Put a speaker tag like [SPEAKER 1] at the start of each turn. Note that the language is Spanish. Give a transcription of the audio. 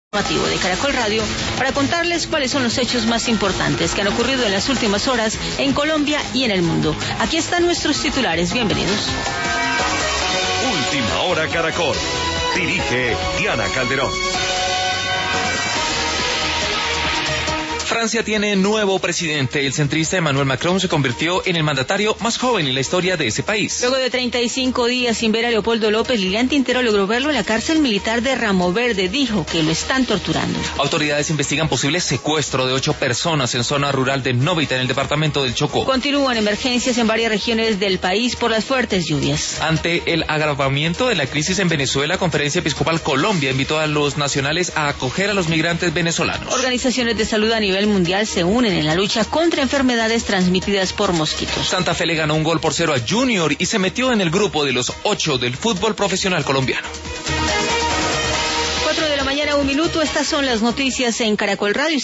[SPEAKER 1] De Caracol Radio para contarles cuáles son los hechos más importantes que han ocurrido en las últimas horas en Colombia y en el mundo. Aquí están nuestros titulares, bienvenidos.
[SPEAKER 2] Última Hora Caracol. Dirige Diana Calderón.
[SPEAKER 3] Francia tiene nuevo presidente. El centrista Emmanuel Macron se convirtió en el mandatario más joven en la historia de ese país.
[SPEAKER 1] Luego de 35 días sin ver a Leopoldo López, Lilian Tintero logró verlo en la cárcel militar de Ramo Verde. Dijo que lo están torturando.
[SPEAKER 3] Autoridades investigan posible secuestro de 8 personas en zona rural de Novita, en el departamento del Chocó.
[SPEAKER 1] Continúan emergencias en varias regiones del país por las fuertes lluvias.
[SPEAKER 3] Ante el agravamiento de la crisis en Venezuela, Conferencia Episcopal Colombia invitó a los nacionales a acoger a los migrantes venezolanos.
[SPEAKER 1] Organizaciones de salud a nivel mundial se unen en la lucha contra enfermedades transmitidas por mosquitos.
[SPEAKER 3] Santa Fe le ganó 1-0 a Junior y se metió en el grupo de los 8 del fútbol profesional colombiano.
[SPEAKER 1] 4 de la mañana, 1 minuto. Estas son las noticias en Caracol Radio.